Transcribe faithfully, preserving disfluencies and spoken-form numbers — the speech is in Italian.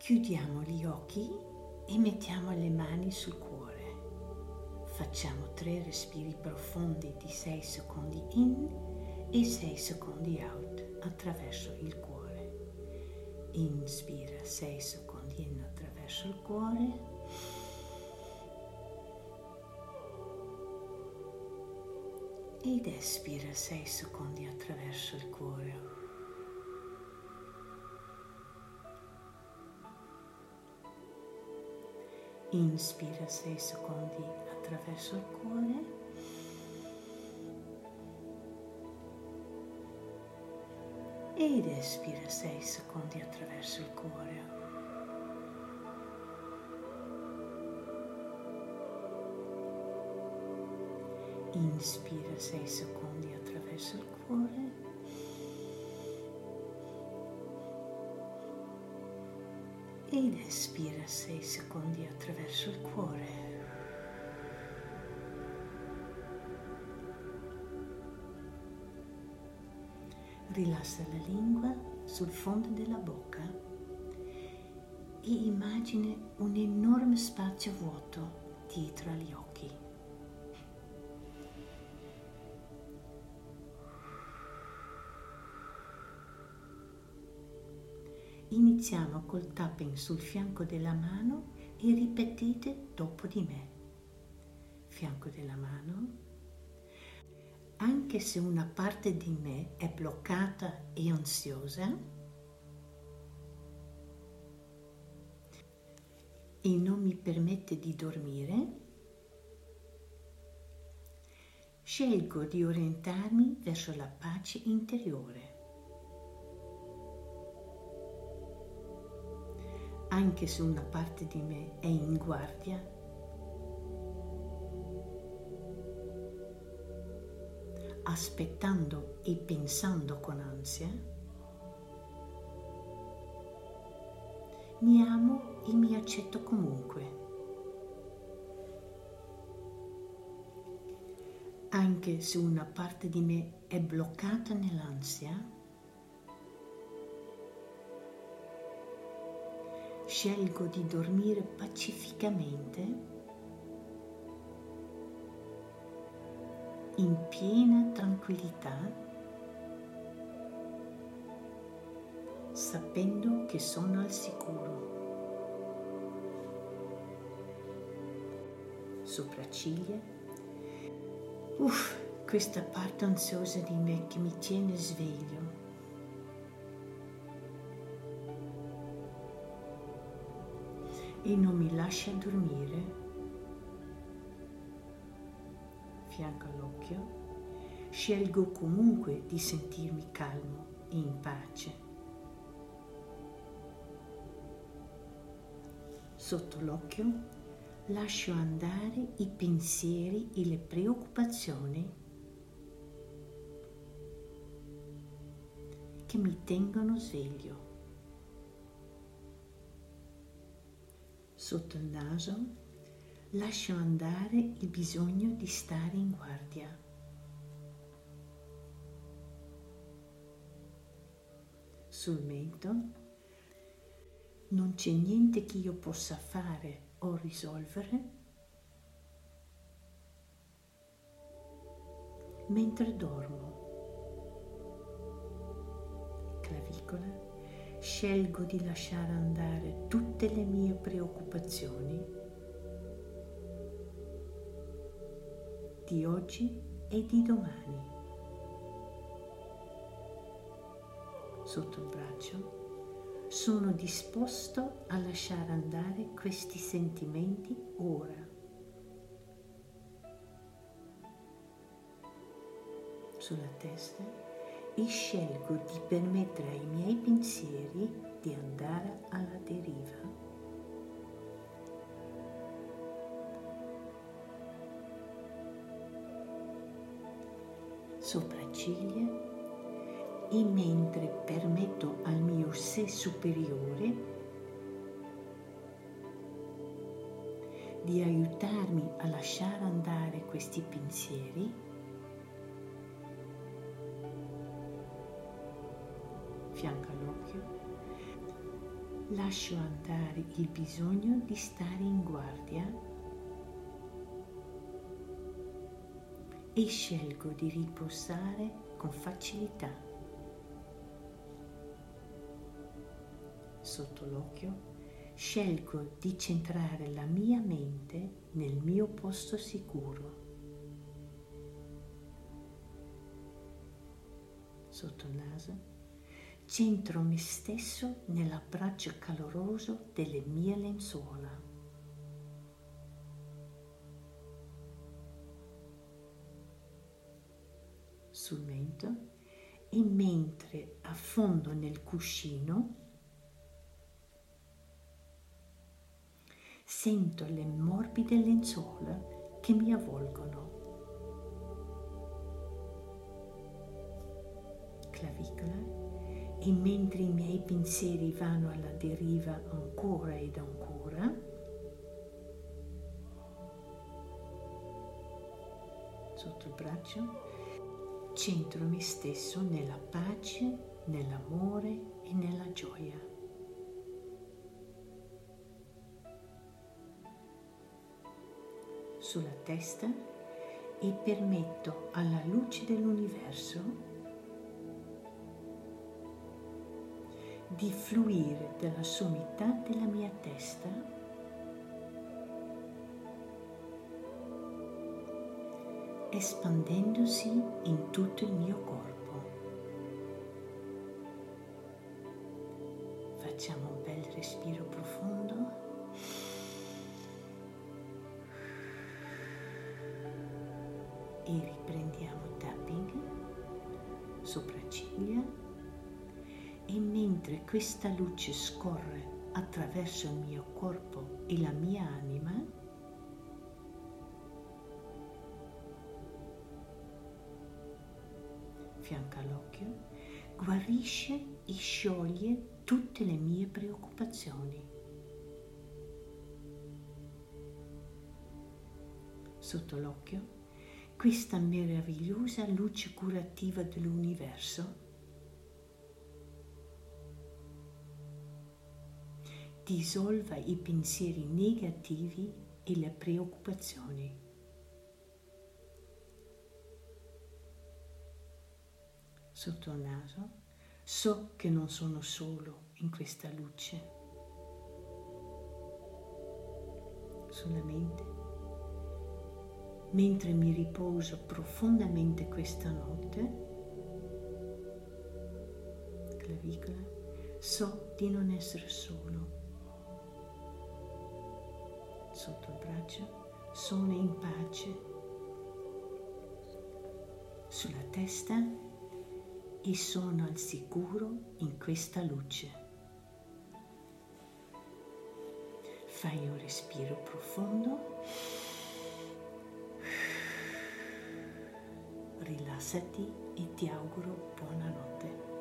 Chiudiamo gli occhi e mettiamo le mani sul cuore. Facciamo tre respiri profondi di sei secondi in e sei secondi out attraverso il cuore. Inspira sei secondi in attraverso il cuore. Ed espira sei secondi attraverso il cuore. Inspira sei secondi attraverso il cuore. Ed espira sei secondi attraverso il cuore. Inspira sei secondi attraverso il cuore. Ed espira sei secondi attraverso il cuore. Rilassa la lingua sul fondo della bocca e immagina un enorme spazio vuoto dietro agli occhi. Iniziamo col tapping sul fianco della mano e ripetete dopo di me. Fianco della mano. Anche se una parte di me è bloccata e ansiosa e non mi permette di dormire, scelgo di orientarmi verso la pace interiore. Anche se una parte di me è in guardia, aspettando e pensando con ansia, mi amo e mi accetto comunque. Anche se una parte di me è bloccata nell'ansia, scelgo di dormire pacificamente, in piena tranquillità, sapendo che sono al sicuro. Sopracciglia. Uff, questa parte ansiosa di me che mi tiene sveglio. E non mi lascia dormire. Fianco all'occhio, scelgo comunque di sentirmi calmo e in pace. Sotto l'occhio, lascio andare i pensieri e le preoccupazioni che mi tengono sveglio. Sotto il naso lascio andare il bisogno di stare in guardia. Sul mento non c'è niente che io possa fare o risolvere mentre dormo. Clavicola. Scelgo di lasciare andare tutte le mie preoccupazioni di oggi e di domani. Sotto il braccio sono disposto a lasciare andare questi sentimenti ora. Sulla testa. E scelgo di permettere ai miei pensieri di andare alla deriva. Sopracciglia. E mentre permetto al mio sé superiore di aiutarmi a lasciare andare questi pensieri, fianco all'occhio, lascio andare il bisogno di stare in guardia e scelgo di riposare con facilità. Sotto l'occhio scelgo di centrare la mia mente nel mio posto sicuro. Sotto il naso centro me stesso nell'abbraccio caloroso delle mie lenzuola. Sul mento e mentre affondo nel cuscino sento le morbide lenzuola che mi avvolgono. Clavicola. E mentre i miei pensieri vanno alla deriva ancora ed ancora, sotto il braccio, centro me stesso nella pace, nell'amore e nella gioia. Sulla testa e permetto alla luce dell'universo di fluire dalla sommità della mia testa espandendosi in tutto il mio corpo. Facciamo un bel respiro profondo e riprendiamo tapping, sopracciglia. E mentre questa luce scorre attraverso il mio corpo e la mia anima, fianco all'occhio, guarisce e scioglie tutte le mie preoccupazioni. Sotto l'occhio, questa meravigliosa luce curativa dell'universo dissolva i pensieri negativi e le preoccupazioni. Sotto il naso so che non sono solo in questa luce. Sulla mente, mentre mi riposo profondamente questa notte, clavicola, so di non essere solo. Sotto il braccio sono in pace. Sulla testa e sono al sicuro in questa luce. Fai un respiro profondo, rilassati e ti auguro buonanotte.